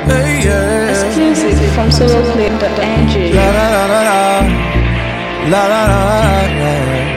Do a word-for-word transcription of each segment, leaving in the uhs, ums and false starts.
Hey, yeah. Exclusive from soloclip dot n g. La la la la la. La la la la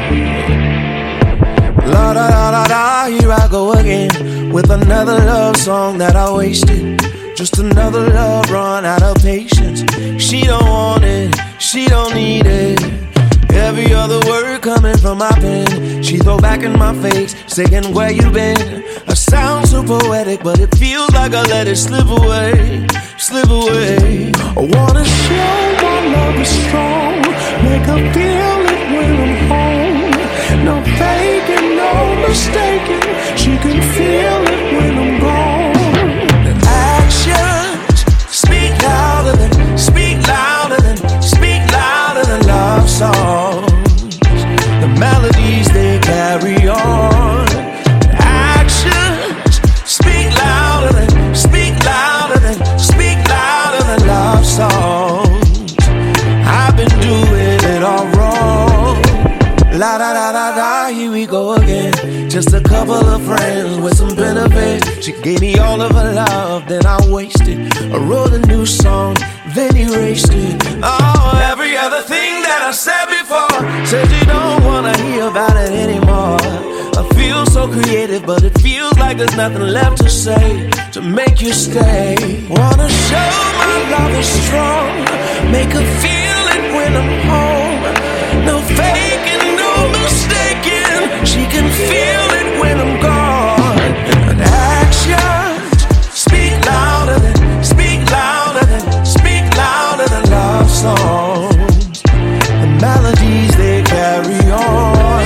la. La la la la la. Here I go again with another love song that I wasted. Just another love run out of patience. She don't want it, she don't need it. Every other word coming from my pen, she throw back in my face, saying where you been. I sound so poetic, but it feels like I let it slip away, slip away. I wanna show my love is strong, make her feel it when I'm home. No faking, no mistaking, she can feel it when I'm gone. Actions speak louder than, speak louder than, speak louder than love songs. The melodies they carry on. Actions speak louder than, speak louder than, speak louder than love songs. I've been doing it all wrong. La da da da da, here we go again. Just a couple of friends with some benefits. She gave me all of her love, then I wasted. I wrote a new song, then erased it. Oh, every other thing that I said before, said you don't wanna hear about it anymore. I feel so creative, but it feels like there's nothing left to say to make you stay. Wanna show my love is strong, make her feel it when I'm home. No faking, no mistaking, she can feel it when I'm gone. And actions speak louder than, speak louder than, speak louder than love songs. The melodies they carry on.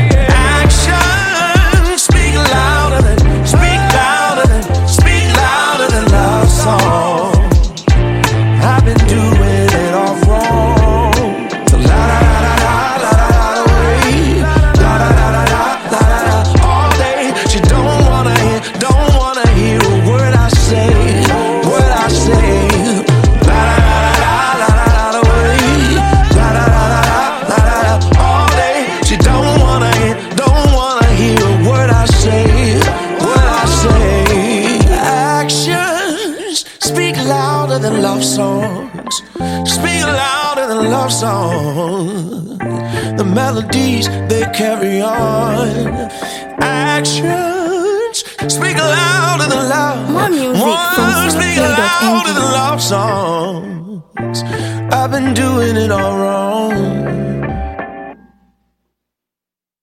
Actions speak louder than, speak louder than, speak louder than love songs. I've been doing it all wrong. So la la la la la la la la way. La la la la la la la la all day. She don't wanna hear, don't wanna hear a word I say, word I say. La la la la la la la way. La la la la la la la all day. She don't wanna hear, don't wanna hear a word I say, word I say. Actions speak louder than love songs. Speak louder than love songs. The melodies they carry on. Actions speak louder than love. More music from Words speak louder than love songs. I've been doing it all wrong.